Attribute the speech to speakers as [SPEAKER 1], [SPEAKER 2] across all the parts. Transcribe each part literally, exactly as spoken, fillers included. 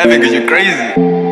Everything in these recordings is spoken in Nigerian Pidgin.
[SPEAKER 1] laughing because you're crazy.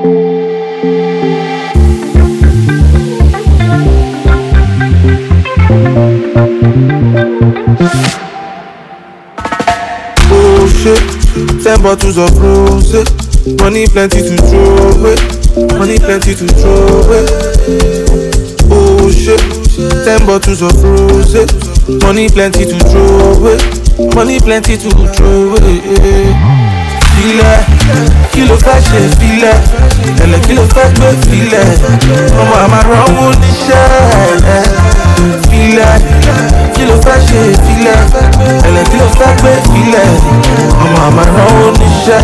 [SPEAKER 2] Oh shit, ten bottles of rose. Money plenty to throw away. Money plenty to throw away. Oh shit, ten bottles of rose. Money plenty to throw away. Money plenty to throw away. Filẹ̀, kí ló fẹ́ ṣe filẹ̀? Ẹlẹ̀ kí ló fẹ́ gbé filẹ̀? Ọmọ àmà ránwó níṣẹ́. Filẹ̀, kí ló fẹ́ ṣe filẹ̀? Ẹlẹ̀ kí ló fẹ́ gbé filẹ̀? Ọmọ àmà ránwó níṣẹ́.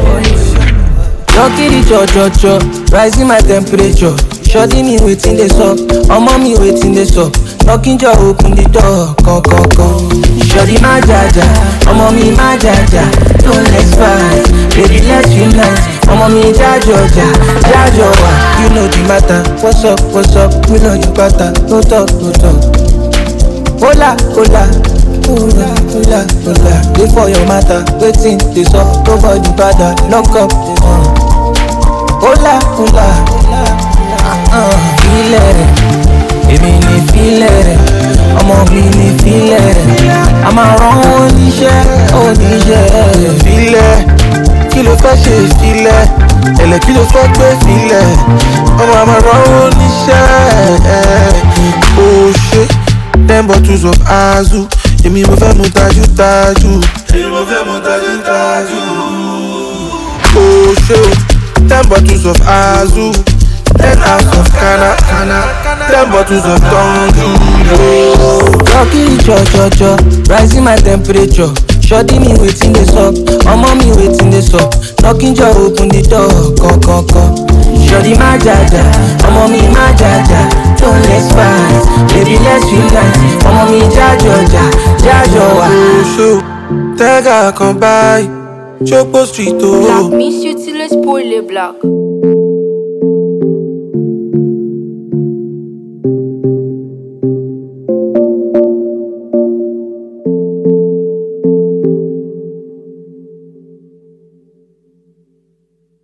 [SPEAKER 3] Lucky cho cho cho, rising my temperature. Shorty me waiting the sup, ọmọ mi waiting the sup. Knocking jaw open the door, con con con. Shorty my jaja, ọmọ mi my jaja. Don't let's fight, baby let's unite. Ọmọ mi jajo ja, jajo wa. You know the matter, what's up, what's up? We know you better, no talk, no talk. Hola, hola, hola, hola, hola. Wait for your matter, waiting the sup. Nobody bother, knock up the door. Hola, hola, uh, feel it. Èmi ni fílẹ̀ rẹ̀, ọmọ mi ni fílẹ̀ rẹ̀. A máa rán oníṣẹ́, oníṣẹ́.
[SPEAKER 2] Filẹ̀, kí ló fẹ́ ṣe filẹ̀? Ẹlẹ̀ kí ló fẹ́ gbé filẹ̀? Ọmọ àmà rán oníṣẹ́. Oh shit, ten bottles of azu. Èmi mo fẹ́ mu tajú tajú. Èmi mo fẹ́ mu tajú tajú. Oh shit, ten bottles of azu. Ten hours of Kana, Kana, ten bottles of Tonju.
[SPEAKER 3] Lucky cho cho cho, rising my temperature. Shorty me waiting the sup, ọmọ mi waiting the sup. Knocking jaw open the door, con con con. Shorty my jaja, ọmọ mi my jaja. Don't let's fight, baby let's unite. Ọmọ mi jajo ja, jajo wa.
[SPEAKER 2] Oh shoot, tẹ́gà kan báyìí, Chopo street o.
[SPEAKER 4] Black miss you till it's poorly black.